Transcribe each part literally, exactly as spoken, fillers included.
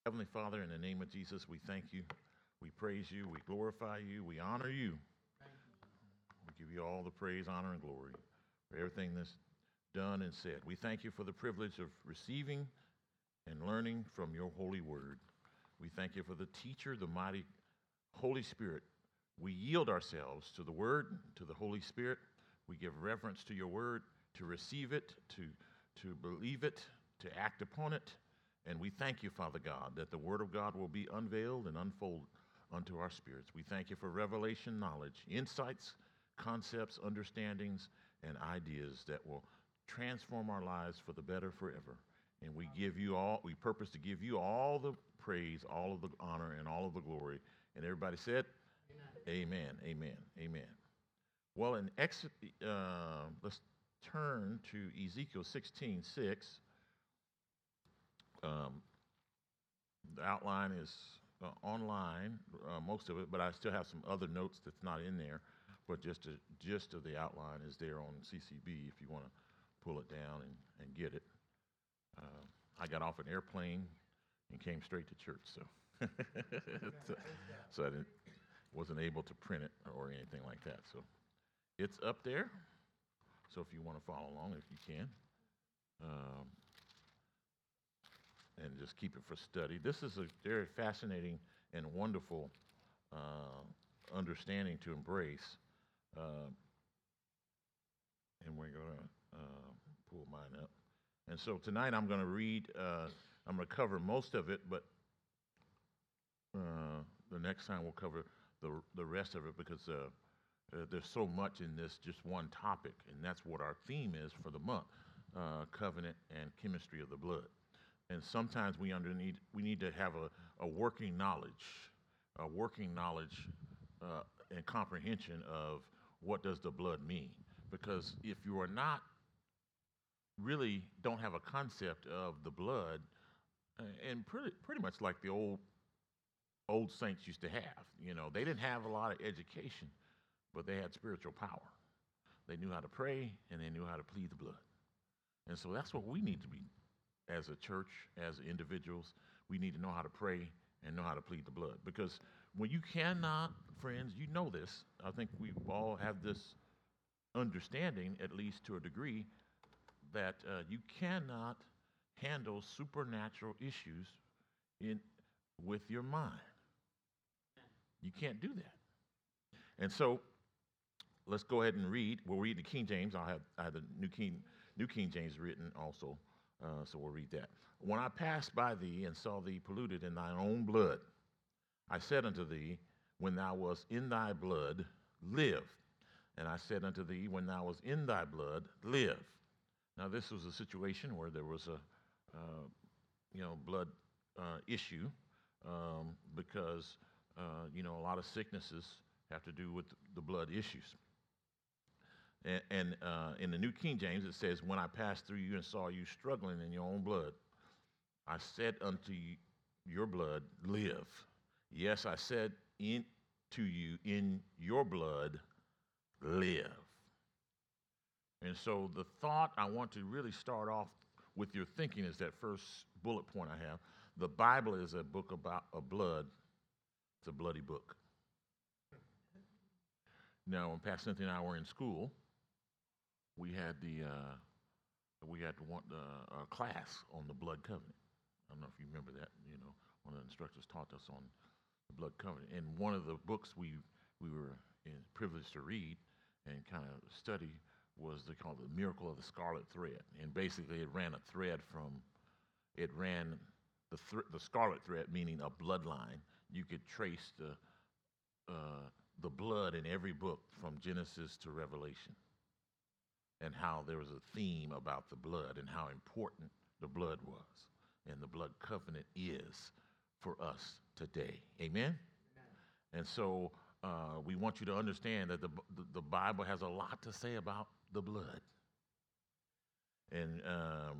Heavenly Father, in the name of Jesus, we thank you, we praise you, we glorify you, we honor you. We give you all the praise, honor, and glory for everything that's done and said. We thank you for the privilege of receiving and learning from your holy word. We thank you for the teacher, the mighty Holy Spirit. We yield ourselves to the word, to the Holy Spirit. We give reverence to your word, to receive it, to, to believe it, to act upon it. And we thank you, Father God, that the word of God will be unveiled and unfolded unto our spirits. We thank you for revelation, knowledge, insights, concepts, understandings, and ideas that will transform our lives for the better forever. And we give you all, we purpose to give you all the praise, all of the honor, and all of the glory. And everybody said, Amen, amen, amen. Well, in Exodus, uh, let's turn to Ezekiel sixteen six. Um, the outline is uh, online, uh, most of it, but I still have some other notes that's not in there. But just the gist of the outline is there on C C B if you want to pull it down and, and get it. Uh, I got off an airplane and came straight to church, so so, so I didn't, wasn't able to print it or anything like that. So it's up there. So if you want to follow along, if you can. Um, and just keep it for study. This is a very fascinating and wonderful uh, understanding to embrace. Uh, and we're going to uh, pull mine up. And so tonight I'm going to read, uh, I'm going to cover most of it, but uh, the next time we'll cover the, the rest of it because uh, uh, there's so much in this just one topic, and that's what our theme is for the month, uh, covenant and chemistry of the blood. And sometimes we under need we need to have a, a working knowledge, a working knowledge uh, and comprehension of what does the blood mean. Because if you are not really don't have a concept of the blood, uh, and pretty pretty much like the old old saints used to have, you know, they didn't have a lot of education, but they had spiritual power. They knew how to pray and they knew how to plead the blood. And so that's what we need to be. As a church, as individuals, we need to know how to pray and know how to plead the blood. Because when you cannot, friends, you know this, I think we all have this understanding, at least to a degree, that uh, you cannot handle supernatural issues in with your mind. You can't do that. And so let's go ahead and read. We'll read the King James. I'll have, I have the New King, New King James written also. Uh, so we'll read that. When I passed by thee and saw thee polluted in thine own blood, I said unto thee, when thou wast in thy blood, live. And I said unto thee, when thou wast in thy blood, live. Now this was a situation where there was a, uh, you know, blood uh, issue um, because, uh, you know, a lot of sicknesses have to do with the blood issues. And, and uh, in the New King James, it says, when I passed through you and saw you struggling in your own blood, I said unto you, your blood, live. Yes, I said in, to you, in your blood, live. And so the thought I want to really start off with your thinking is that first bullet point I have. The Bible is a book about a blood. It's a bloody book. Now, when Pastor Cynthia and I were in school, we had the uh, we had one uh, a class on the blood covenant. I don't know if you remember that. You know, one of the instructors taught us on the blood covenant. And one of the books we we were in, privileged to read and kind of study was the called the Miracle of the Scarlet Thread. And basically, it ran a thread from it ran the th- the scarlet thread, meaning a bloodline. You could trace the uh, the blood in every book from Genesis to Revelation. And how there was a theme about the blood and how important the blood was and the blood covenant is for us today. Amen? Amen. And so uh, we want you to understand that the, the, the Bible has a lot to say about the blood. And um,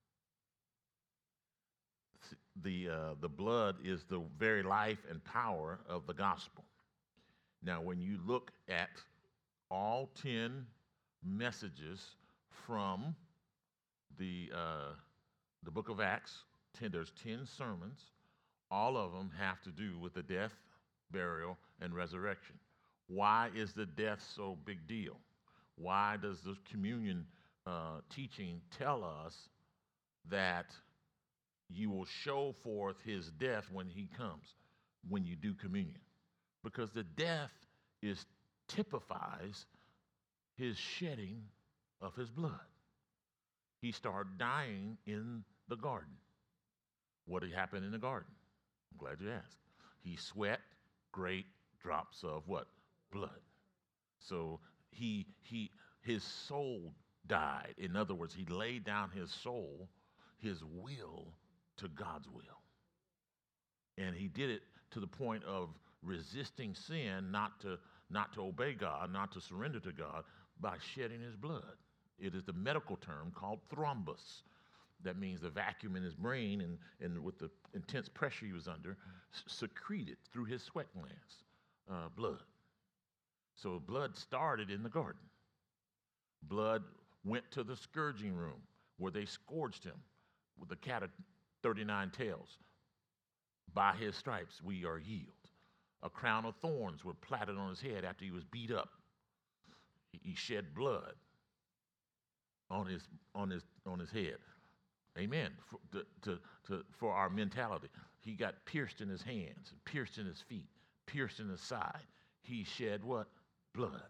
the, uh, the blood is the very life and power of the gospel. Now, when you look at all ten messages from the uh, the book of Acts, ten, there's ten sermons all of them have to do with the death, burial, and resurrection. Why is the death so big deal? Why does the communion uh, teaching tell us that you will show forth his death when he comes, when you do communion? Because the death is typifies his shedding of his blood. He started dying in the garden. What had happened in the garden? I'm glad you asked. He sweat great drops of what? Blood. So he he his soul died. In other words, he laid down his soul, his will, to God's will. And he did it to the point of resisting sin, not to not to obey God, not to surrender to God, by shedding his blood. It is the medical term called thrombus. That means the vacuum in his brain, and, and with the intense pressure he was under, s- secreted through his sweat glands uh, blood. So blood started in the garden. Blood went to the scourging room where they scourged him with the cat of thirty-nine tails. By his stripes we are healed. A crown of thorns were platted on his head after he was beat up. He, he shed blood on his on his on his head. Amen. For, to, to, to, for our mentality. He got pierced in his hands, pierced in his feet, pierced in his side. He shed what? Blood.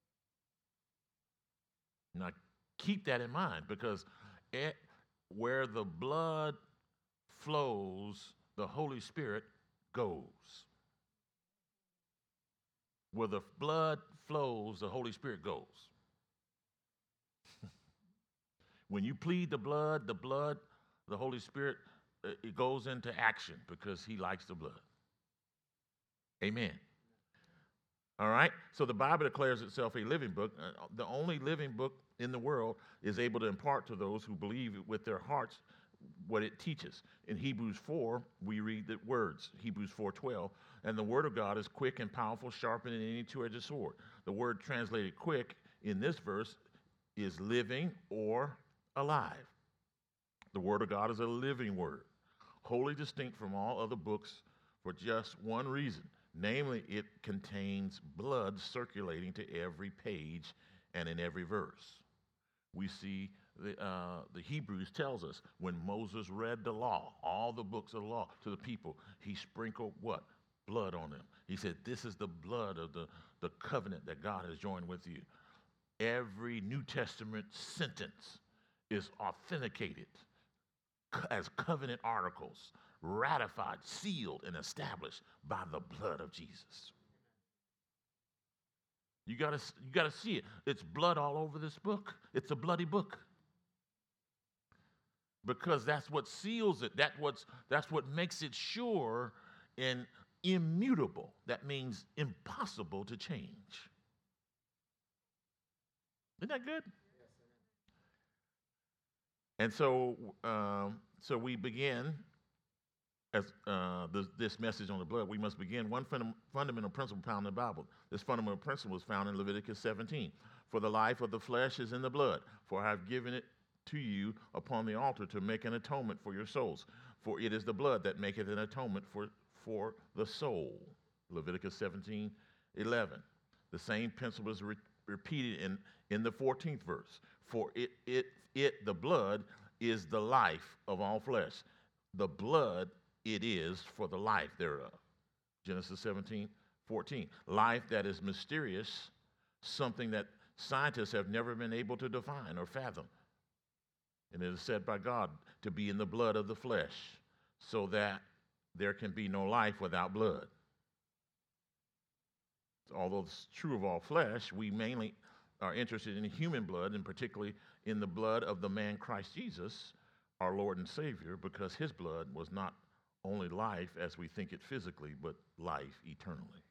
Now, keep that in mind, because it, where the blood flows, the Holy Spirit goes. Where the blood flows, the Holy Spirit goes. When you plead the blood, the blood, the Holy Spirit, uh, it goes into action because he likes the blood. Amen. All right? So the Bible declares itself a living book. Uh, the only living book in the world is able to impart to those who believe with their hearts what it teaches. In Hebrews four, we read the words, Hebrews four twelve, and the word of God is quick and powerful, sharper than any two-edged sword. The word translated quick in this verse is living or alive. The word of God is a living word, wholly distinct from all other books for just one reason. Namely, it contains blood circulating to every page and in every verse. We see the, uh, the Hebrews tells us when Moses read the law, all the books of the law to the people, he sprinkled what? Blood on them. He said, this is the blood of the, the covenant that God has joined with you. Every New Testament sentence is authenticated as covenant articles, ratified, sealed, and established by the blood of Jesus. You gotta, you gotta see it. It's blood all over this book. It's a bloody book. Because that's what seals it. That what's, that's what makes it sure and immutable. That means impossible to change. Isn't that good? And so, um, so we begin as uh, this, this message on the blood. We must begin one funda- fundamental principle found in the Bible. This fundamental principle is found in Leviticus seventeen. For the life of the flesh is in the blood. For I have given it to you upon the altar to make an atonement for your souls. For it is the blood that maketh an atonement for for the soul. Leviticus seventeen eleven. The same principle is re- repeated in in the fourteenth verse. For it, it, it, the blood, is the life of all flesh. The blood it is for the life thereof. Genesis seventeen fourteen. Life that is mysterious, something that scientists have never been able to define or fathom. And it is said by God to be in the blood of the flesh, so that there can be no life without blood. Although it's true of all flesh, we mainly are interested in human blood, and particularly in the blood of the man Christ Jesus, our Lord and Savior, because his blood was not only life as we think it physically, but life eternally.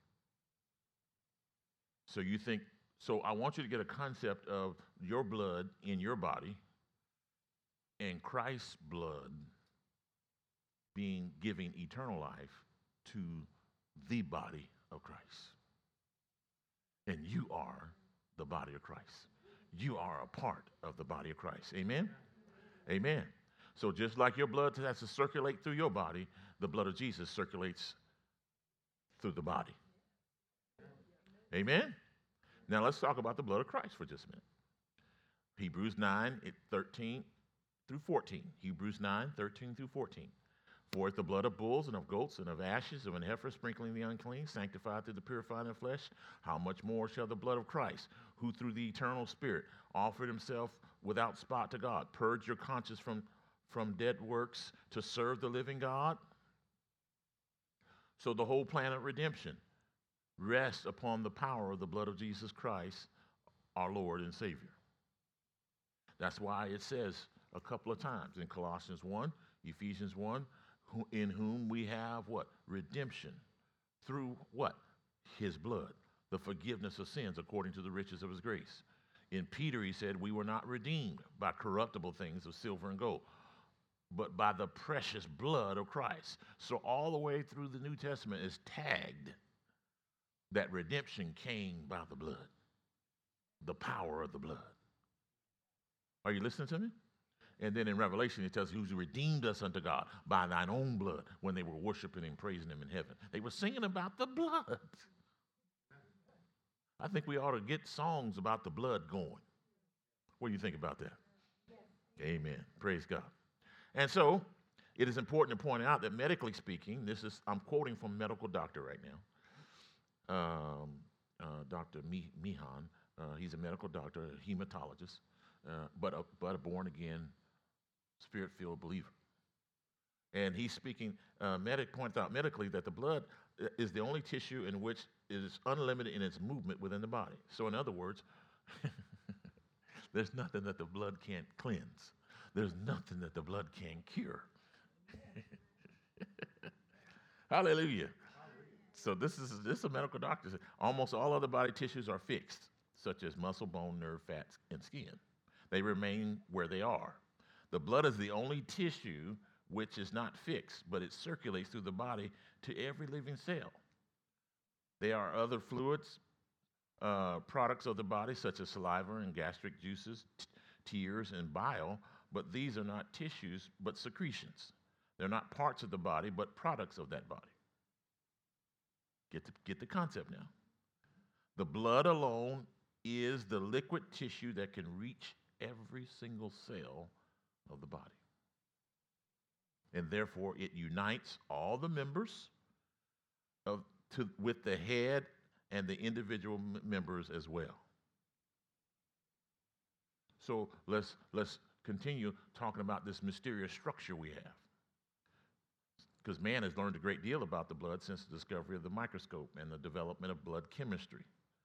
So you think, so I want you to get a concept of your blood in your body and Christ's blood being giving eternal life to the body of Christ. And you are the body of Christ. You are a part of the body of Christ. Amen? Amen. So just like your blood has to circulate through your body, the blood of Jesus circulates through the body. Amen? Now let's talk about the blood of Christ for just a minute. Hebrews nine, thirteen through fourteen. Hebrews nine, thirteen through fourteen. For if the blood of bulls and of goats and of ashes of an heifer sprinkling the unclean, sanctified through the purifying of flesh, how much more shall the blood of Christ, who through the eternal Spirit offered himself without spot to God, purge your conscience from, from dead works to serve the living God? So the whole plan of redemption rests upon the power of the blood of Jesus Christ, our Lord and Savior. That's why it says a couple of times in Colossians one, Ephesians one, in whom we have what? Redemption through what? His blood, the forgiveness of sins according to the riches of his grace. In Peter, he said, we were not redeemed by corruptible things of silver and gold, but by the precious blood of Christ. So all the way through the New Testament is tagged that redemption came by the blood, the power of the blood. Are you listening to me? And then in Revelation, it tells you who's redeemed us unto God by thine own blood when they were worshiping and praising him in heaven. They were singing about the blood. I think we ought to get songs about the blood going. What do you think about that? Yes. Amen. Praise God. And so it is important to point out that medically speaking, this is, I'm quoting from a medical doctor right now, um, uh, Doctor Mi- Mihan. Uh, he's a medical doctor, a hematologist, uh, but, a, but a born-again, Spirit-filled believer. And he's speaking, uh, medic points out medically that the blood is the only tissue in which it is unlimited in its movement within the body. So in other words, there's nothing that the blood can't cleanse. There's nothing that the blood can't cure. Hallelujah. So this is, this is a medical doctor. Almost all other body tissues are fixed, such as muscle, bone, nerve, fats, and skin. They remain where they are. The blood is the only tissue which is not fixed, but it circulates through the body to every living cell. There are other fluids, uh, products of the body, such as saliva and gastric juices, t- tears, and bile, but these are not tissues, but secretions. They're not parts of the body, but products of that body. Get the, get the concept now. The blood alone is the liquid tissue that can reach every single cell of the body. And therefore, it unites all the members of, to, with the head and the individual m- members as well. So let's, let's continue talking about this mysterious structure we have. Because man has learned a great deal about the blood since the discovery of the microscope and the development of blood chemistry.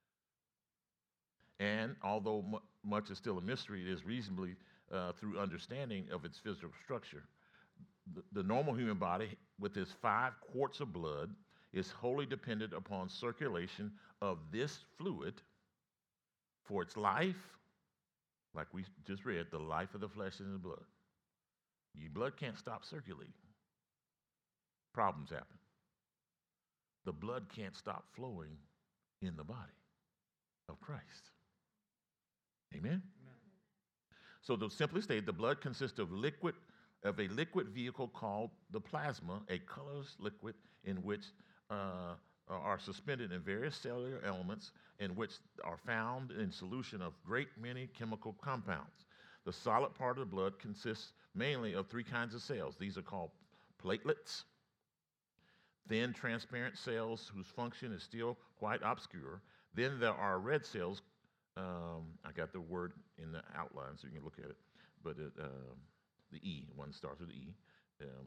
And although m- much is still a mystery, it is reasonably uh, through understanding of its physical structure. The, the normal human body, with its five quarts of blood, is wholly dependent upon circulation of this fluid for its life, like we just read, the life of the flesh and the blood. Your blood can't stop circulating. Problems happen. The blood can't stop flowing in the body of Christ. Amen? Amen. So to simply state, the blood consists of liquid of a liquid vehicle called the plasma, a colorless liquid in which uh, are suspended in various cellular elements in which are found in solution of great many chemical compounds. The solid part of the blood consists mainly of three kinds of cells. These are called platelets, thin transparent cells whose function is still quite obscure. Then there are red cells. Um, I got the word in the outline so you can look at it, but it, uh, the E, one starts with E, um,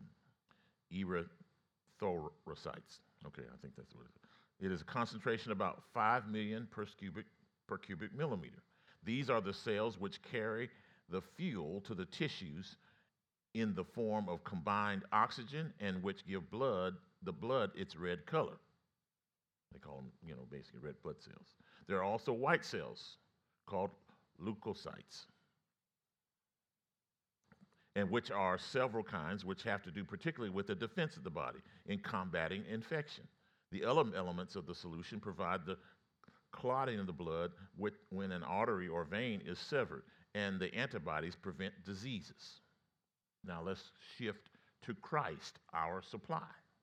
erythrocytes. Okay, I think that's what it is. It is a concentration about five million per cubic, per cubic millimeter. These are the cells which carry the fuel to the tissues in the form of combined oxygen and which give blood, the blood its red color. They call them, you know, basically red blood cells. There are also white cells called leukocytes, and which are several kinds, which have to do particularly with the defense of the body in combating infection. The other elements of the solution provide the clotting of the blood with, when an artery or vein is severed, and the antibodies prevent diseases. Now let's shift to Christ, our supply.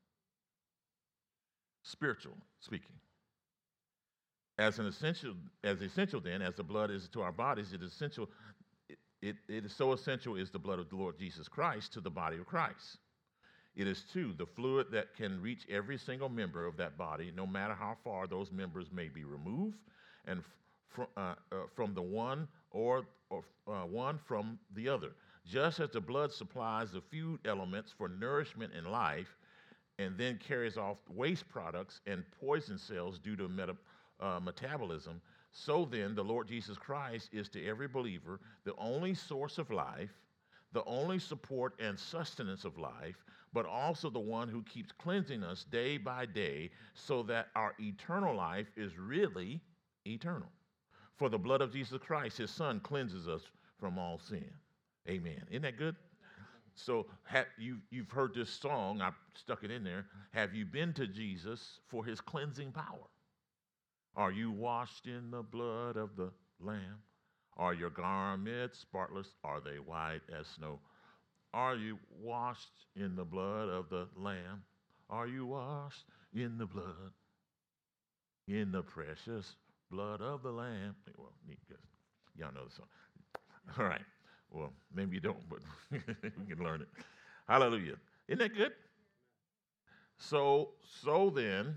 Spiritual speaking. As an essential, as essential then, as the blood is to our bodies, it is essential, it, it, it is so essential is the blood of the Lord Jesus Christ to the body of Christ. It is, too, the fluid that can reach every single member of that body, no matter how far those members may be removed, and fr- uh, uh, from the one or, or uh, one from the other. Just as the blood supplies the food elements for nourishment in life, and then carries off waste products and poison cells due to meta, uh, metabolism, so then the Lord Jesus Christ is to every believer the only source of life, the only support and sustenance of life, but also the one who keeps cleansing us day by day so that our eternal life is really eternal. For the blood of Jesus Christ, his son, cleanses us from all sin. Amen. Isn't that good? So have you, you've heard this song, I stuck it in there. Have you been to Jesus for his cleansing power? Are you washed in the blood of the Lamb? Are your garments spotless? Are they white as snow? Are you washed in the blood of the Lamb? Are you washed in the blood, in the precious blood of the Lamb? Well, neat, guys. Y'all know the song. All right. Well, maybe you don't, but we can learn it. Hallelujah. Isn't that good? So, so then,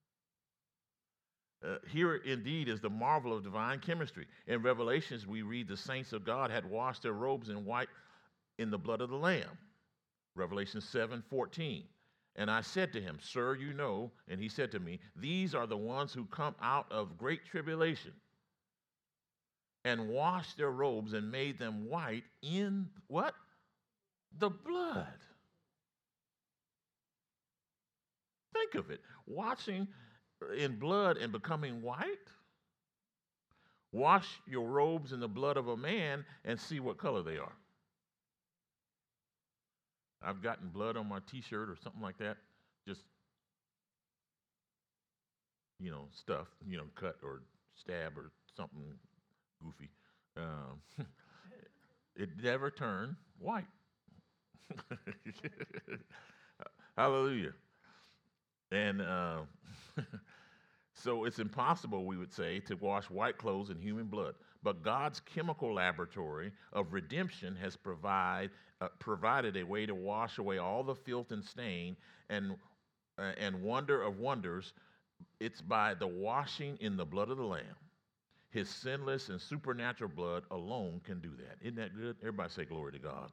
uh, here indeed is the marvel of divine chemistry. In Revelations, we read the saints of God had washed their robes in white in the blood of the Lamb. Revelation seven fourteen. And I said to him, Sir, you know, and he said to me, these are the ones who come out of great tribulation and washed their robes and made them white in what? The blood. Think of it. Washing in blood and becoming white. Wash your robes in the blood of a man and see what color they are. I've gotten blood on my t-shirt or something like that. Just, you know, stuff, you know, cut or stab or something goofy. Um, it never turned white. Hallelujah. And uh, so it's impossible, we would say, to wash white clothes in human blood. But God's chemical laboratory of redemption has provide, uh, provided a way to wash away all the filth and stain and, uh, and wonder of wonders. It's by the washing in the blood of the Lamb. His sinless and supernatural blood alone can do that. Isn't that good? Everybody say glory to God.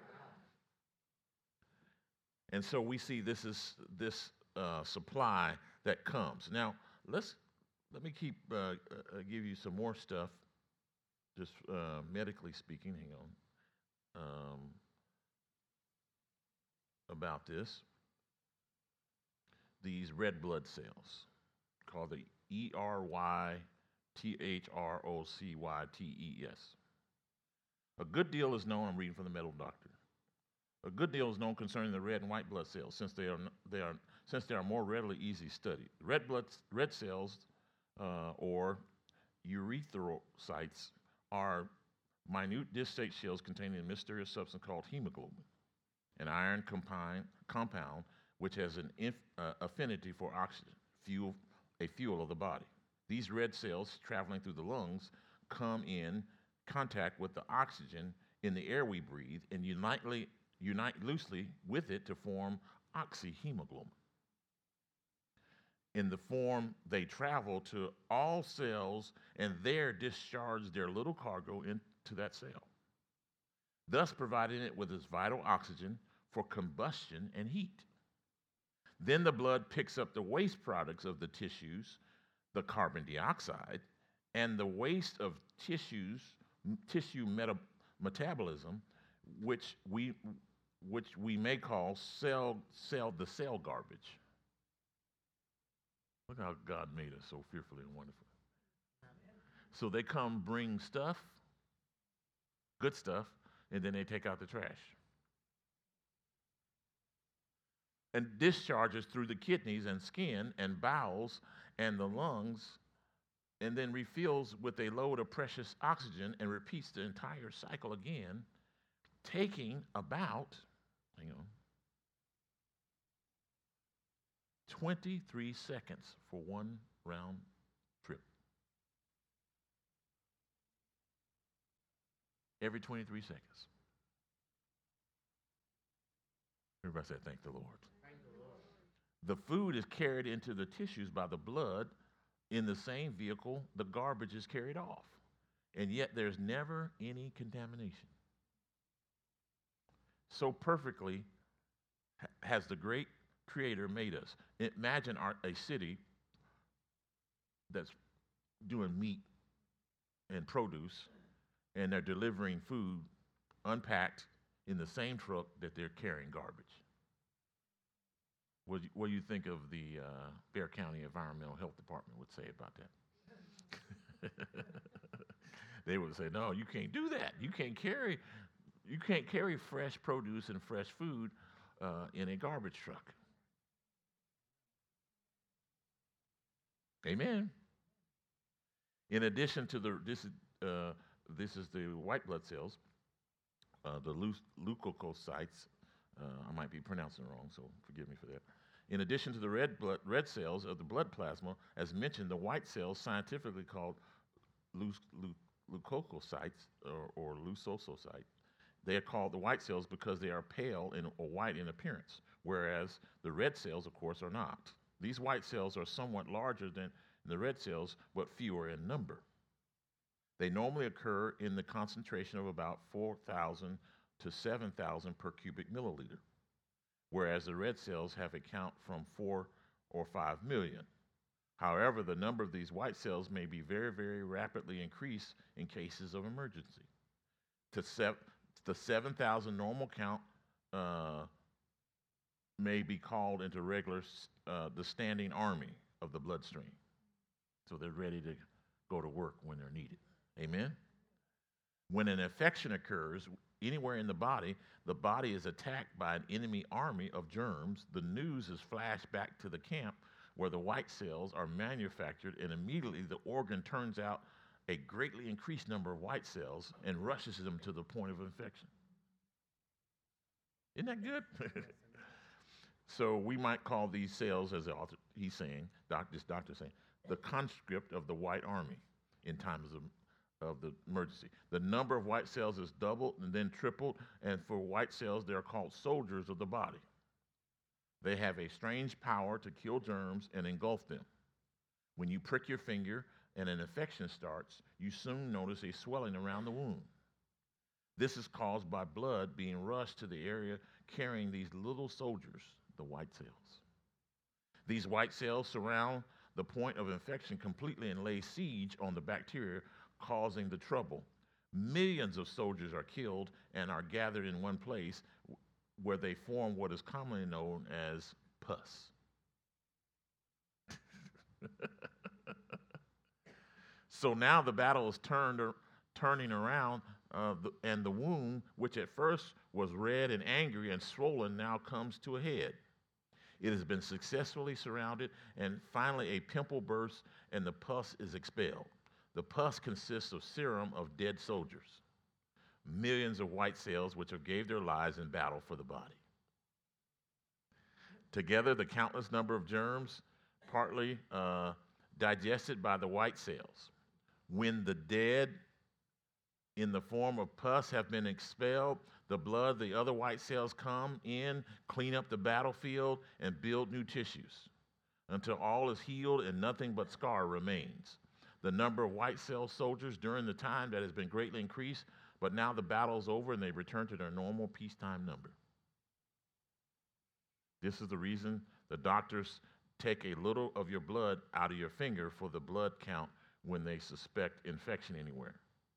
And so we see this is this uh, supply that comes. Now, let's let me keep uh, uh, give you some more stuff, just uh, medically speaking. Hang on. Um, about this. These red blood cells, called the E R Y T H R O C Y T E S. A good deal is known, I'm reading from the Medical Doctor. A good deal is known concerning the red and white blood cells, since they are they are since they are more readily easy studied. Red blood red cells, uh, or erythrocytes, are minute disc-shaped shells containing a mysterious substance called hemoglobin, an iron compound compound which has an inf, uh, affinity for oxygen, fuel, a fuel of the body. These red cells traveling through the lungs come in contact with the oxygen in the air we breathe and unitely, unite loosely with it to form oxyhemoglobin. In the form, they travel to all cells and there discharge their little cargo into that cell, thus providing it with its vital oxygen for combustion and heat. Then the blood picks up the waste products of the tissues, the carbon dioxide, and the waste of tissues, tissue meta- metabolism, which we, which we may call cell, cell, the cell garbage. Look how God made us so fearfully and wonderfully. So they come bring stuff, good stuff, and then they take out the trash. And discharges through the kidneys and skin and bowels and the lungs, and then refills with a load of precious oxygen and repeats the entire cycle again taking about, hang on, twenty-three seconds for one round trip. Every twenty-three seconds. Everybody say, thank the Lord. Thank the Lord. The food is carried into the tissues by the blood in the same vehicle the garbage is carried off. And yet there's never any contamination. So perfectly ha- has the great Creator made us. Imagine our, a city that's doing meat and produce, and they're delivering food unpacked in the same truck that they're carrying garbage. What do you, what do you think of the uh, Bexar County Environmental Health Department would say about that? They would say, no, you can't do that. You can't carry, you can't carry fresh produce and fresh food uh, in a garbage truck. Amen. In addition to the this uh, this is the white blood cells, uh, the leu- leukocytes. Uh, I might be pronouncing it wrong, so forgive me for that. In addition to the red blood red cells of the blood plasma, as mentioned, the white cells, scientifically called leu- leu- leukocytes or, or leukocytes, they are called the white cells because they are pale and or white in appearance, whereas the red cells, of course, are not. These white cells are somewhat larger than the red cells, but fewer in number. They normally occur in the concentration of about four thousand to seven thousand per cubic milliliter, whereas the red cells have a count from four or five million. However, the number of these white cells may be very, very rapidly increased in cases of emergency. To sev- the seven thousand normal count uh, may be called into regular, uh, the standing army of the bloodstream. So they're ready to go to work when they're needed. Amen? When an infection occurs anywhere in the body, the body is attacked by an enemy army of germs. The news is flashed back to the camp where the white cells are manufactured, and immediately the organ turns out a greatly increased number of white cells and rushes them to the point of infection. Isn't that good? So we might call these cells, as the author, he's saying, doc, this doctor saying, the conscript of the white army in times of, of the emergency. The number of white cells is doubled and then tripled, and for white cells, they're called soldiers of the body. They have a strange power to kill germs and engulf them. When you prick your finger and an infection starts, you soon notice a swelling around the wound. This is caused by blood being rushed to the area carrying these little soldiers, the white cells. These white cells surround the point of infection completely and lay siege on the bacteria, causing the trouble. Millions of soldiers are killed and are gathered in one place where they form what is commonly known as pus. So now the battle is turned or, turning around, uh, the, and the wound, which at first was red and angry and swollen, now comes to a head. It has been successfully surrounded, and finally a pimple bursts and the pus is expelled. The pus consists of serum of dead soldiers, millions of white cells which have gave their lives in battle for the body. Together, the countless number of germs, partly uh, digested by the white cells. When the dead in the form of pus have been expelled, the blood, the other white cells come in, clean up the battlefield, and build new tissues until all is healed and nothing but scar remains. The number of white cell soldiers during the time that has been greatly increased, but now the battle is over and they return to their normal peacetime number. This is the reason the doctors take a little of your blood out of your finger for the blood count when they suspect infection anywhere.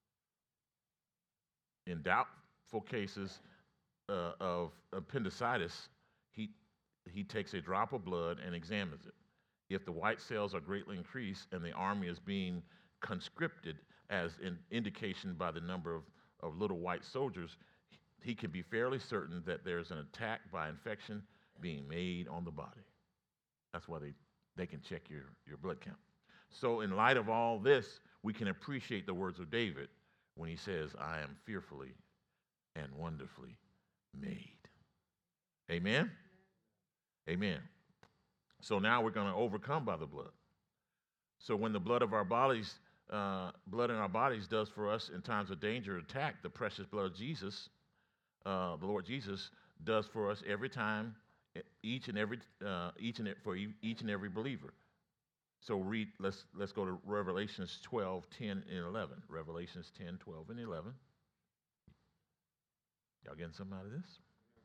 In doubtful cases uh, of appendicitis, he, he takes a drop of blood and examines it. If the white cells are greatly increased and the army is being conscripted, as in indication by the number of, of little white soldiers, he can be fairly certain that there's an attack by infection being made on the body. That's why they, they can check your, your blood count. So in light of all this, we can appreciate the words of David when he says, I am fearfully and wonderfully made. Amen? Amen. So now we're going to overcome by the blood. So when the blood of our bodies, uh, blood in our bodies does for us in times of danger or attack, the precious blood of Jesus, uh, the Lord Jesus, does for us every time, each and every, uh, each and for each and every believer. So read. Let's let's go to Revelations twelve, ten, and eleven. Revelations ten, twelve, and eleven. Y'all getting something out of this?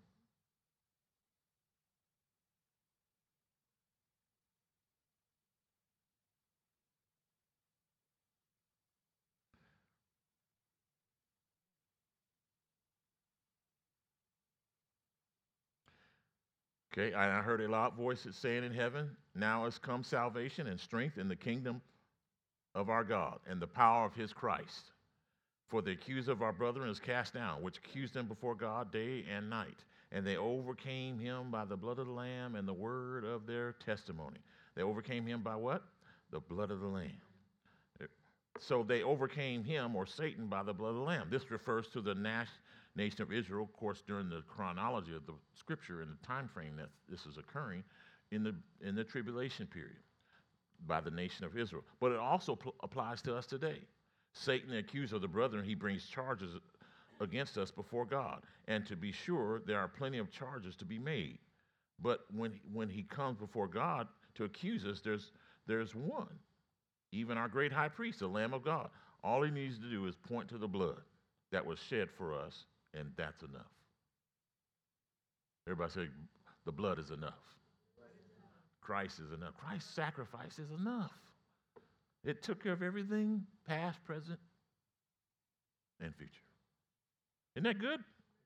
Okay, I heard a loud voice saying in heaven, now has come salvation and strength in the kingdom of our God and the power of his Christ. For the accuser of our brethren is cast down, which accused them before God day and night. And they overcame him by the blood of the Lamb and the word of their testimony. They overcame him by what? The blood of the Lamb. So they overcame him, or Satan, by the blood of the Lamb. This refers to the nation of Israel, of course, during the chronology of the scripture and the time frame that this is occurring in the in the tribulation period by the nation of Israel. But it also pl- applies to us today. Satan, the accuser of the brethren, he brings charges against us before God. And to be sure, there are plenty of charges to be made. But when when he comes before God to accuse us, there's there's one. Even our great high priest, the Lamb of God. All he needs to do is point to the blood that was shed for us, and that's enough. Everybody say, the blood is enough. Christ is enough. Christ's sacrifice is enough. It took care of everything, past, present, and future. Isn't that good?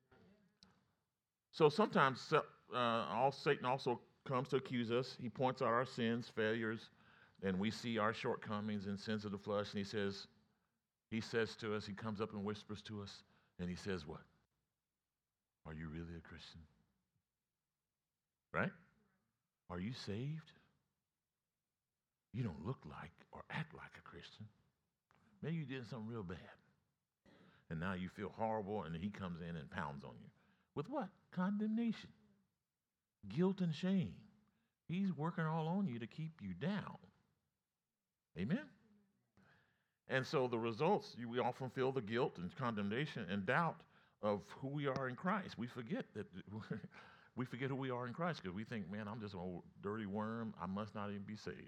So sometimes uh, all Satan also comes to accuse us. He points out our sins, failures, and we see our shortcomings and sins of the flesh, and he says, he says to us, he comes up and whispers to us, and he says what? Are you really a Christian? Right? Are you saved? You don't look like or act like a Christian. Maybe you did something real bad, and now you feel horrible, and he comes in and pounds on you. With what? Condemnation, guilt, and shame. He's working all on you to keep you down. Amen? And so the results, we often feel the guilt and condemnation and doubt of who we are in Christ. We forget that we forget who we are in Christ because we think, man, I'm just an old dirty worm. I must not even be saved.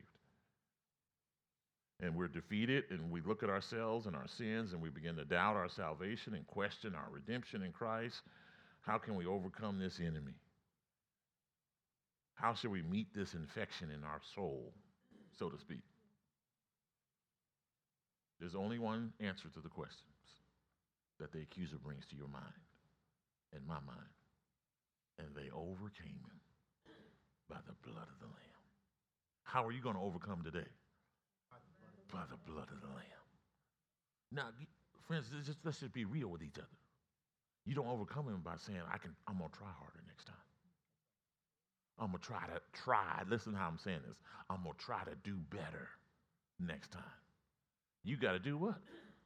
And we're defeated, and we look at ourselves and our sins, and we begin to doubt our salvation and question our redemption in Christ. How can we overcome this enemy? How should we meet this infection in our soul, so to speak? There's only one answer to the questions that the accuser brings to your mind and my mind. And they overcame him by the blood of the Lamb. How are you going to overcome today? By the blood of the Lamb. Now, friends, let's just, let's just be real with each other. You don't overcome him by saying, I can, I'm going to try harder next time. I'm going to try to try. Listen to how I'm saying this. I'm going to try to do better next time. You got to do what?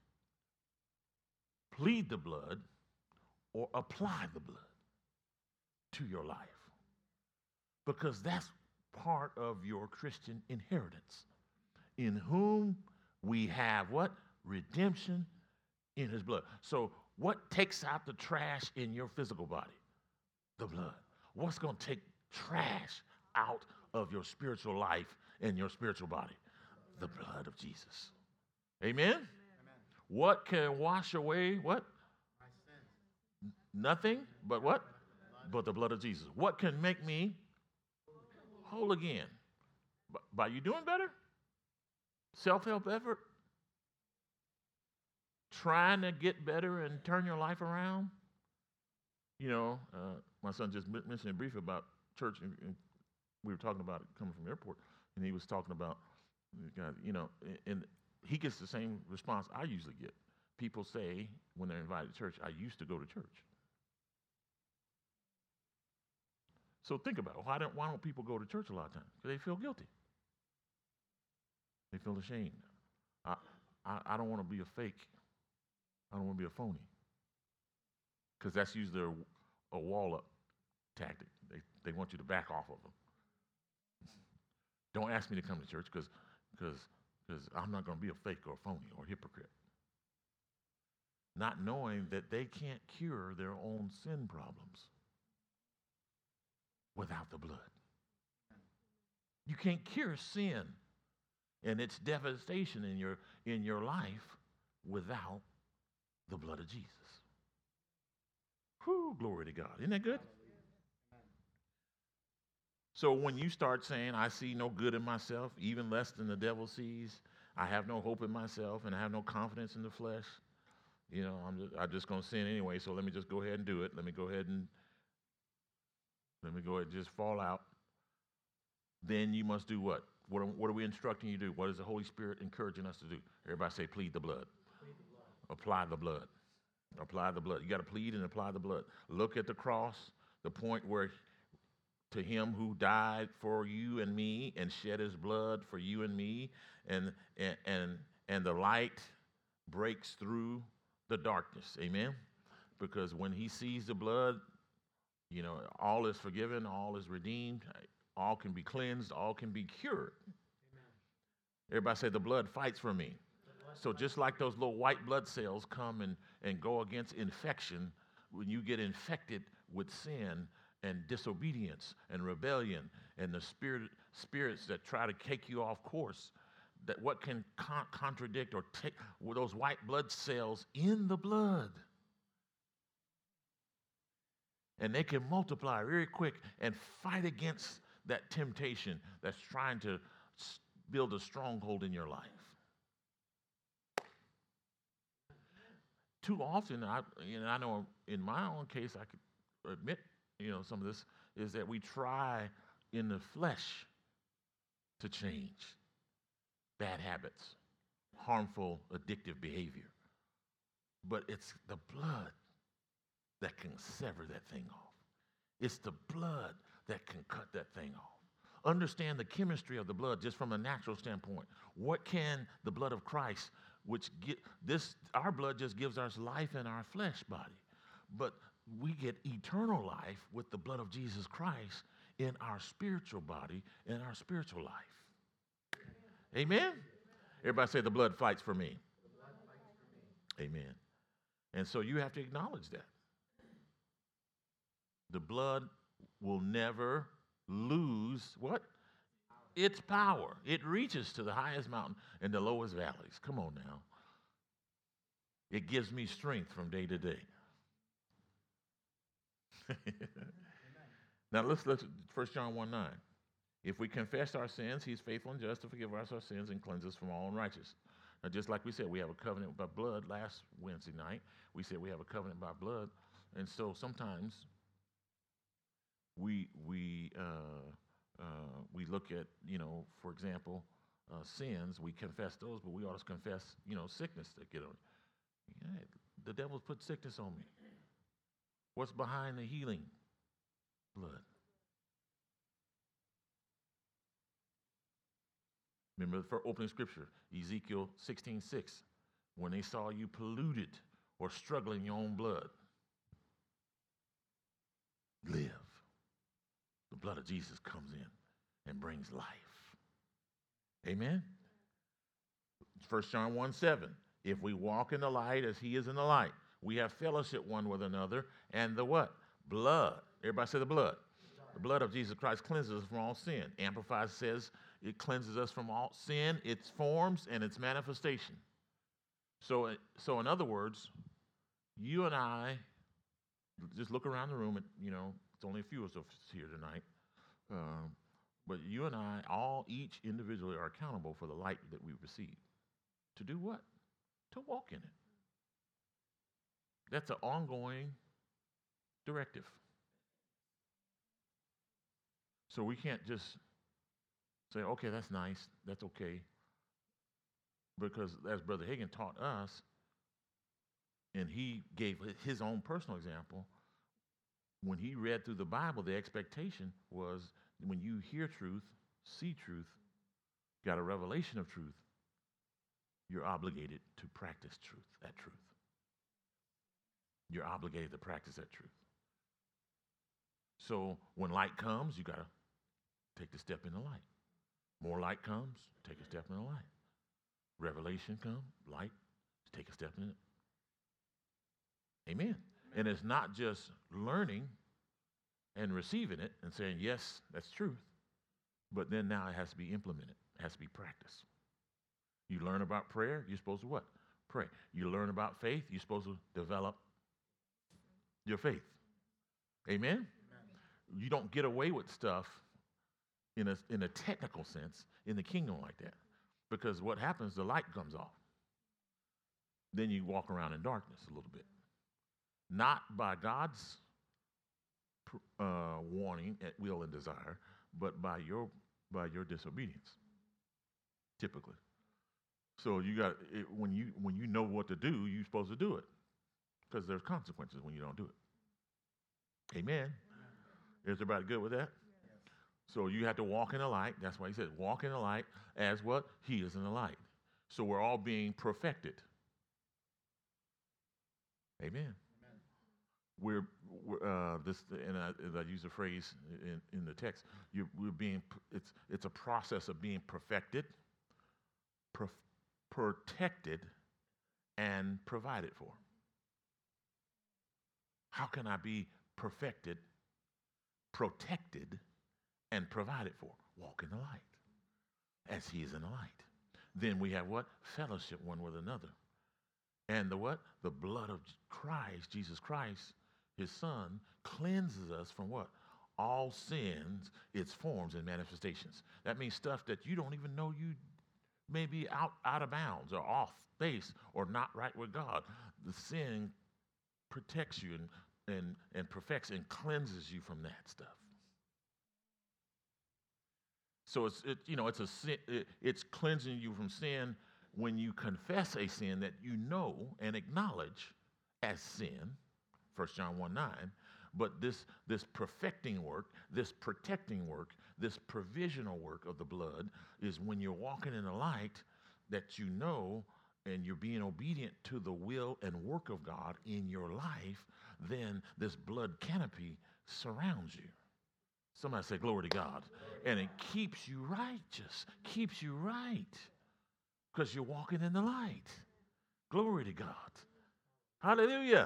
Plead the blood or apply the blood to your life. Because that's part of your Christian inheritance. In whom we have what? Redemption in his blood. So what takes out the trash in your physical body? The blood. What's going to take trash out of your spiritual life and your spiritual body? The blood of Jesus. Amen? Amen. What can wash away what? My sins. Nothing but what? But the blood of Jesus. What can make me whole again? By you doing better? Self-help effort? Trying to get better and turn your life around? You know, uh, my son just mentioned briefly about church, and, and we were talking about it coming from the airport, and he was talking about, you know, and he gets the same response I usually get. People say when they're invited to church, I used to go to church. So think about it. Why don't, why don't people go to church a lot of times? Because they feel guilty. They feel ashamed. I, I, I don't want to be a fake. I don't want to be a phony. because that's usually a, a wall-up tactic. They, they want you to back off of them. Don't ask me to come to church because because because I'm not going to be a fake or a phony or a hypocrite. Not knowing that they can't cure their own sin problems without the blood. You can't cure sin and its devastation in your in your life without the blood of Jesus. Whew, glory to God. Isn't that good? So when you start saying, I see no good in myself, even less than the devil sees, I have no hope in myself, and I have no confidence in the flesh, you know, I'm just, I'm just going to sin anyway, so let me just go ahead and do it. Let me go ahead and, let me go ahead and just fall out. Then you must do what? What are, what are we instructing you to do? What is the Holy Spirit encouraging us to do? Everybody say, plead the blood. Plead the blood. Apply the blood. Apply the blood. You got to plead and apply the blood. Look at the cross, the point where to him who died for you and me and shed his blood for you and me, and and and, and the light breaks through the darkness. Amen? Because when he sees the blood, you know, all is forgiven, all is redeemed, all can be cleansed, all can be cured. Amen. Everybody say the blood fights for me. So just like those little white blood cells come and, and go against infection, when you get infected with sin and disobedience and rebellion and the spirit, spirits that try to take you off course, that what can con- contradict or take with those white blood cells in the blood. And they can multiply very quick and fight against that temptation that's trying to build a stronghold in your life. Too often, I, you know, I know in my own case, I could admit, you know, some of this is that we try in the flesh to change bad habits, harmful, addictive behavior. But it's the blood that can sever that thing off. It's the blood that can cut that thing off. Understand the chemistry of the blood just from a natural standpoint. What can the blood of Christ, which get this, our blood just gives us life in our flesh body, but we get eternal life with the blood of Jesus Christ in our spiritual body, in our spiritual life. Amen? Everybody say the blood fights for me. The blood fights for me. Amen. And so you have to acknowledge that. The blood will never lose what? Its power. It reaches to the highest mountain and the lowest valleys. Come on now. It gives me strength from day to day. Now let's look at First John one nine. If we confess our sins, he's faithful and just to forgive us our sins and cleanse us from all unrighteousness. Now, just like we said, we have a covenant by blood last Wednesday night. We said we have a covenant by blood. And so sometimes we we uh, uh, we look at, you know, for example, uh, sins. We confess those, but we also confess, you know, sickness that get on. Yeah, the devil's put sickness on me. What's behind the healing? Blood. Remember the opening scripture, Ezekiel sixteen six. When they saw you polluted or struggling in your own blood, live. The blood of Jesus comes in and brings life. Amen? First John one seven. If we walk in the light as he is in the light, we have fellowship one with another, and the what? Blood. Everybody say the blood. The blood of Jesus Christ cleanses us from all sin. Amplified says it cleanses us from all sin, its forms, and its manifestation. So, so in other words, you and I, just look around the room, and, you know, it's only a few of us here tonight, um, but you and I, all, each individually are accountable for the light that we receive. To do what? To walk in it. That's an ongoing directive. So we can't just say, okay, that's nice, that's okay. Because as Brother Hagin taught us, and he gave his own personal example, when he read through the Bible, the expectation was when you hear truth, see truth, got a revelation of truth, you're obligated to practice truth, that truth. You're obligated to practice that truth. So when light comes, you got to take the step in the light. More light comes, take a step in the light. Revelation comes, light, take a step in it. Amen. Amen. And it's not just learning and receiving it and saying, yes, that's truth, but then now it has to be implemented. It has to be practiced. You learn about prayer, you're supposed to what? Pray. You learn about faith, you're supposed to develop your faith. Amen? Amen. You don't get away with stuff in a, in a technical sense in the kingdom like that. Because what happens, the light comes off. Then you walk around in darkness a little bit. Not by God's uh, warning, at will, and desire, but by your by your disobedience, typically. So you got it, when you when you know what to do, you're supposed to do it, because there's consequences when you don't do it. Amen. Amen. Is everybody good with that? Yes. So you have to walk in the light. That's why he said, walk in the light as what? He is in the light. So we're all being perfected. Amen. Amen. We're, we're uh, this, and I, as I use the phrase in, in the text, you, we're being. It's it's a process of being perfected, per, protected, and provided for. How can I be perfected, protected, and provided for? Walk in the light, as He is in the light. Then we have what? Fellowship one with another. And the what? The blood of Christ, Jesus Christ, His Son, cleanses us from what? All sins, its forms and manifestations. That means stuff that you don't even know you may be out, out of bounds or off base or not right with God. The sin protects you and, and, and perfects and cleanses you from that stuff. So it's it, you know it's a sin, it, it's cleansing you from sin when you confess a sin that you know and acknowledge as sin, First John one nine, but this, this perfecting work, this protecting work, this provisional work of the blood is when you're walking in the light that you know and you're being obedient to the will and work of God in your life, then this blood canopy surrounds you. Somebody say, glory to God. And it keeps you righteous, keeps you right, because you're walking in the light. Glory to God. Hallelujah.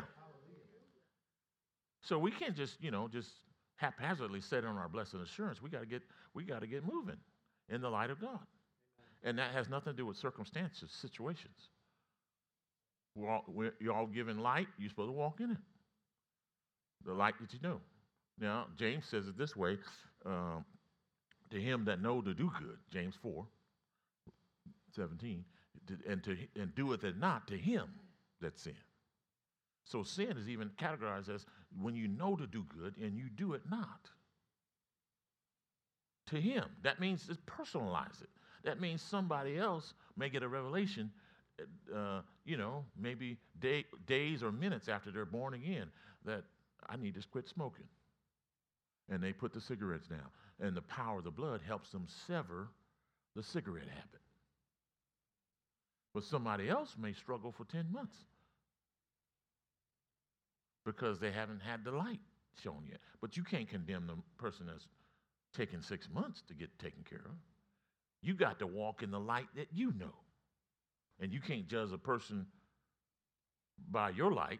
So we can't just, you know, just haphazardly sit on our blessed assurance. We got to get, we got to get moving in the light of God. And that has nothing to do with circumstances, situations. We're all, we're, you're all given light. You're supposed to walk in it. The light that you know. Now, James says it this way, um, to him that know to do good, James four seventeen, and, to, and doeth it not, to him that sin. So sin is even categorized as when you know to do good and you do it not. To him. That means to personalize it. That means somebody else may get a revelation, uh, you know, maybe day, days or minutes after they're born again, that I need to quit smoking. And they put the cigarettes down. And the power of the blood helps them sever the cigarette habit. But somebody else may struggle for ten months because they haven't had the light shown yet. But you can't condemn the person that's taken six months to get taken care of. You got to walk in the light that you know. And you can't judge a person by your light.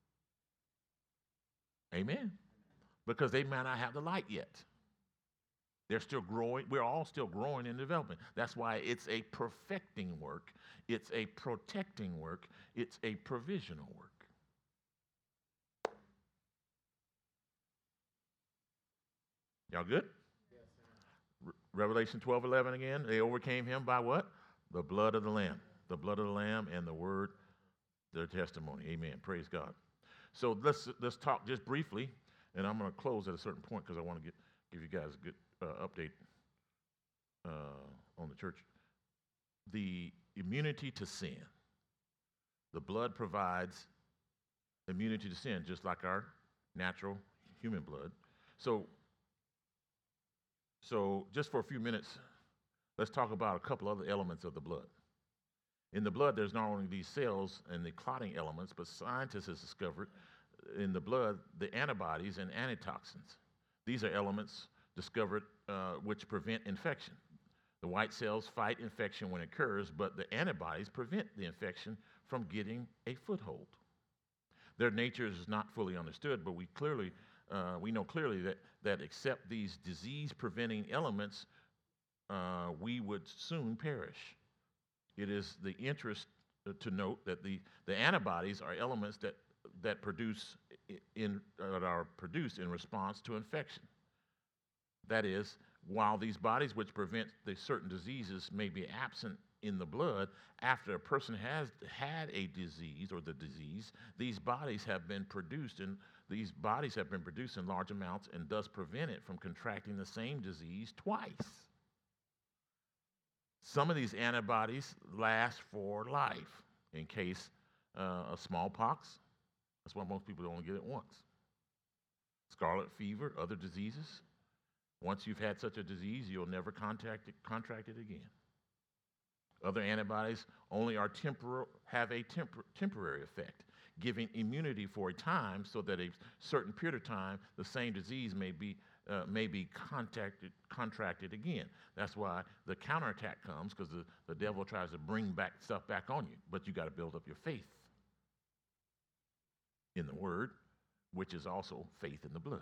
Amen. Because they might not have the light yet. They're still growing. We're all still growing and developing. That's why it's a perfecting work. It's a protecting work. It's a provisional work. Y'all good? Yes, sir. Re- Revelation twelve eleven again. They overcame him by what? The blood of the Lamb. The blood of the Lamb and the word, their testimony. Amen. Praise God. So let's let's talk just briefly, and I'm going to close at a certain point because I want to get give you guys a good uh, update uh, on the church. The immunity to sin. The blood provides immunity to sin, just like our natural human blood. So, so just for a few minutes, let's talk about a couple other elements of the blood. In the blood, there's not only these cells and the clotting elements, but scientists have discovered in the blood the antibodies and antitoxins. These are elements discovered uh, which prevent infection. The white cells fight infection when it occurs, but the antibodies prevent the infection from getting a foothold. Their nature is not fully understood, but we clearly uh, we know clearly that that except these disease-preventing elements, uh, we would soon perish. It is the interest to note that the, the antibodies are elements that that produce in that are produced in response to infection. That is, while these bodies which prevent the certain diseases may be absent in the blood, after a person has had a disease or the disease, these bodies have been produced in these bodies have been produced in large amounts and thus prevent it from contracting the same disease twice. Some of these antibodies last for life. In case uh, of smallpox, that's why most people only get it once. Scarlet fever, other diseases. Once you've had such a disease, you'll never contact it, contract it again. Other antibodies only are tempor- have a tempor- temporary effect, giving immunity for a time so that a certain period of time, the same disease may be uh, may be contacted, contracted again. That's why the counterattack comes, because the, the devil tries to bring back stuff back on you. But you got to build up your faith in the word, which is also faith in the blood,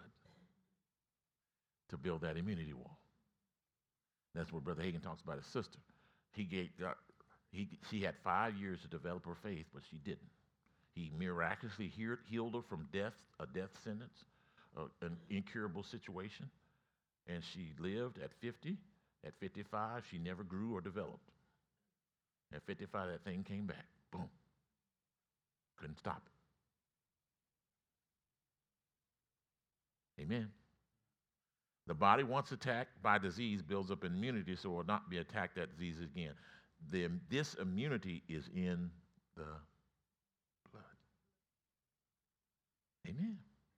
to build that immunity wall. That's what Brother Hagin talks about his sister. He gave, uh, he, she had five years to develop her faith, but she didn't. He miraculously healed, healed her from death, a death sentence, uh, an incurable situation, and she lived at fifty. At fifty-five, she never grew or developed. At fifty-five, that thing came back. Boom. Couldn't stop it. Amen. The body, once attacked by disease, builds up immunity so it will not be attacked that disease again. The, this immunity is in the blood. Amen.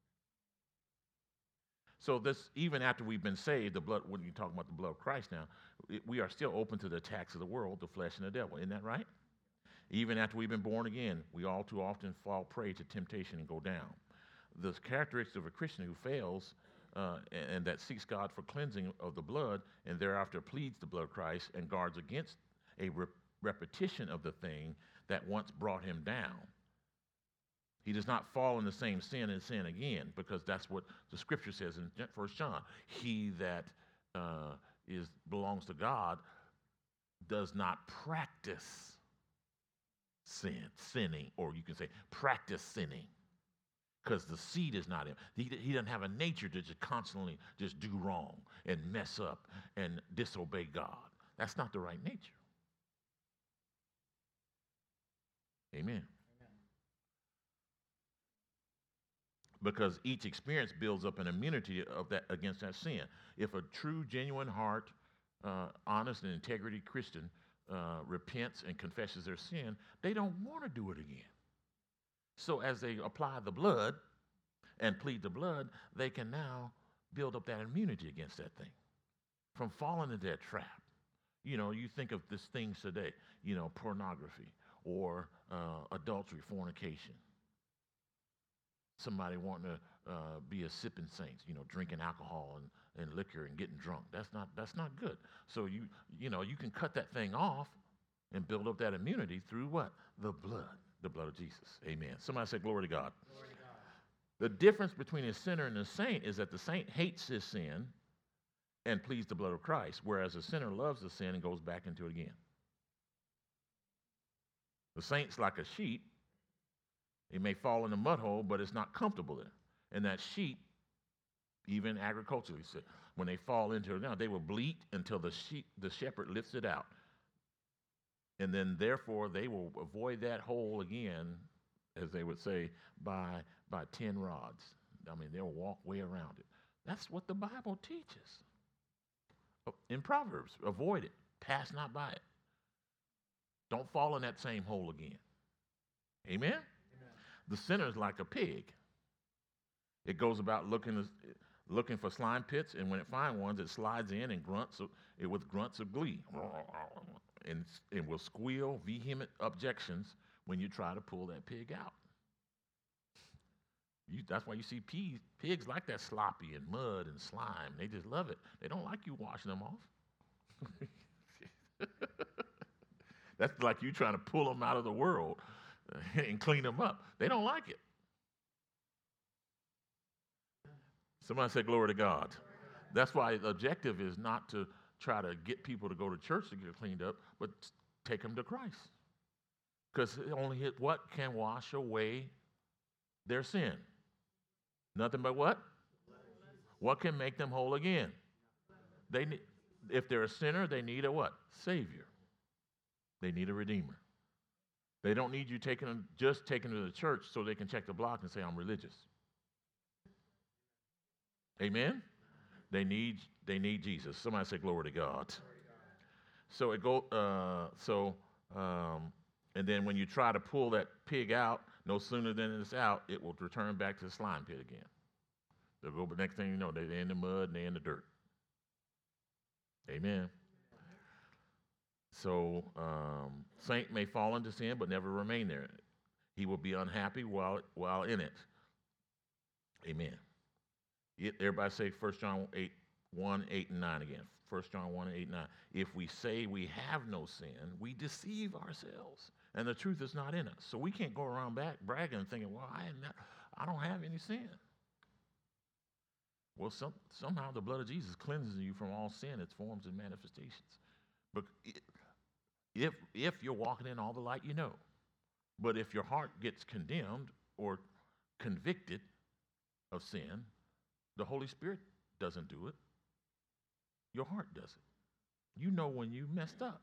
So this, even after we've been saved, the blood, when you talk about the blood of Christ now, it, we are still open to the attacks of the world, the flesh and the devil. Isn't that right? Even after we've been born again, we all too often fall prey to temptation and go down. The characteristic of a Christian who fails uh, and, and that seeks God for cleansing of the blood and thereafter pleads the blood of Christ and guards against a re- repetition of the thing that once brought him down. He does not fall in the same sin and sin again, because that's what the scripture says in First John. He that uh, is belongs to God does not practice sin, sinning, or you can say practice sinning, because the seed is not him. He, he doesn't have a nature to just constantly just do wrong and mess up and disobey God. That's not the right nature. Amen. Because each experience builds up an immunity of that against that sin. If a true, genuine heart, uh, honest and integrity Christian uh, repents and confesses their sin, they don't want to do it again. So as they apply the blood and plead the blood, they can now build up that immunity against that thing from falling into that trap. You know, you think of these things today, you know, pornography or uh, adultery, fornication. Somebody wanting to uh, be a sipping saint, you know, drinking alcohol and, and liquor and getting drunk. That's not that's not good. So you you know you can cut that thing off and build up that immunity through what? The blood, the blood of Jesus. Amen. Somebody say glory to God. Glory to God. The difference between a sinner and a saint is that the saint hates his sin and pleads the blood of Christ, whereas a sinner loves the sin and goes back into it again. The saint's like a sheep. It may fall in a mud hole, but it's not comfortable there. And that sheep, even agriculturally, when they fall into it now, they will bleat until the sheep, the shepherd lifts it out. And then, therefore, they will avoid that hole again, as they would say, by, by ten rods. I mean, they'll walk way around it. That's what the Bible teaches. In Proverbs, avoid it. Pass not by it. Don't fall in that same hole again. Amen? The sinner is like a pig. It goes about looking looking for slime pits, and when it finds ones, it slides in and grunts it with grunts of glee, and it will squeal vehement objections when you try to pull that pig out. You, that's why you see peas, pigs like that sloppy and mud and slime. They just love it. They don't like you washing them off. That's like you trying to pull them out of the world and clean them up. They don't like it. Somebody say glory to God. That's why the objective is not to try to get people to go to church to get cleaned up, but take them to Christ. Because only hit what can wash away their sin? Nothing but what? What can make them whole again? They need, if they're a sinner, they need a what? Savior. They need a redeemer. They don't need you taking them, just taking them to the church so they can check the block and say, I'm religious. Amen? They need they need Jesus. Somebody say glory to God. So it go uh, so um, and then when you try to pull that pig out, no sooner than it's out, it will return back to the slime pit again. They'll go, but next thing you know, they're in the mud and they're in the dirt. Amen. So um, saint may fall into sin, but never remain there. He will be unhappy while while in it. Amen. It, everybody say First John eight, one, eight, and nine again. First John one, eight, and nine. If we say we have no sin, we deceive ourselves, and the truth is not in us. So we can't go around back bragging and thinking, well, I, not, I don't have any sin. Well, some, somehow the blood of Jesus cleanses you from all sin, its forms and manifestations. But if, if you're walking in all the light you know, but if your heart gets condemned or convicted of sin, the Holy Spirit doesn't do it. Your heart does it. You know when you messed up.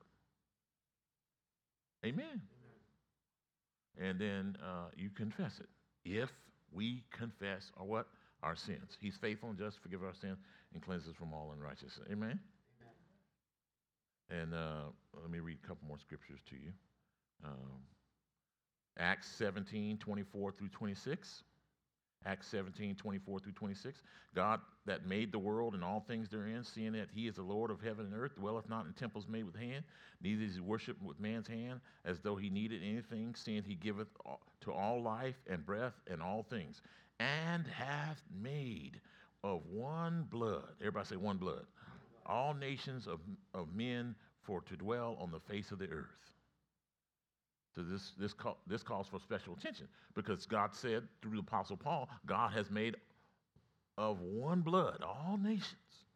Amen. Amen. And then uh, you confess it. If we confess our what? Our sins. He's faithful and just to forgive our sins and cleanse us from all unrighteousness. Amen. Amen. And uh, let me read a couple more scriptures to you. Um, Acts seventeen, twenty-four through twenty-six. Acts seventeen, twenty-four through twenty-six. God that made the world and all things therein, seeing that he is the Lord of heaven and earth, dwelleth not in temples made with hand, neither is he worshipped with man's hand, as though he needed anything, seeing he giveth to all life and breath and all things, and hath made of one blood, everybody say one blood, all nations of, of men for to dwell on the face of the earth. So this this call, this calls for special attention because God said through the Apostle Paul, God has made of one blood all nations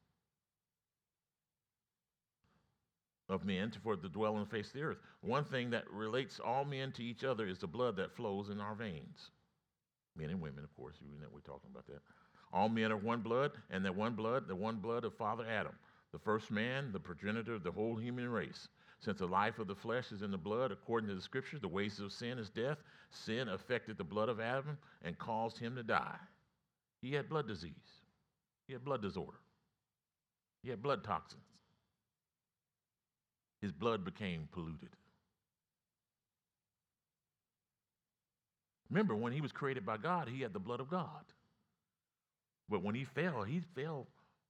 of men to, for to dwell on the face of the earth. One thing that relates all men to each other is the blood that flows in our veins. Men and women, of course, you know we're talking about that. All men are one blood, and that one blood, the one blood of Father Adam, the first man, the progenitor of the whole human race. Since the life of the flesh is in the blood, according to the scriptures, the wages of sin is death. Sin affected the blood of Adam and caused him to die. He had blood disease. He had blood disorder. He had blood toxins. His blood became polluted. Remember, when he was created by God, he had the blood of God. But when he fell, he fell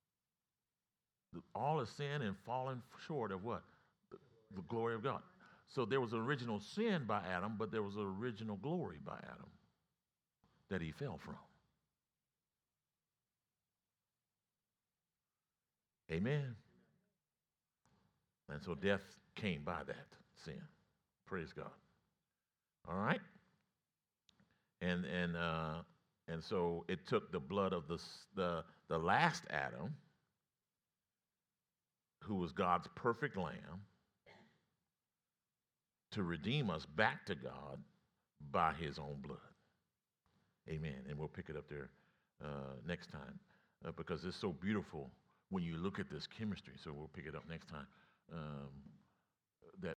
all his sin and fallen short of what? The glory of God. So there was an original sin by Adam, but there was an original glory by Adam that he fell from. Amen. And so death came by that sin. Praise God. All right. And and uh, and so it took the blood of the the the last Adam, who was God's perfect lamb, to redeem us back to God by his own blood. Amen. And we'll pick it up there uh, next time uh, because it's so beautiful when you look at this chemistry. So we'll pick it up next time. Um,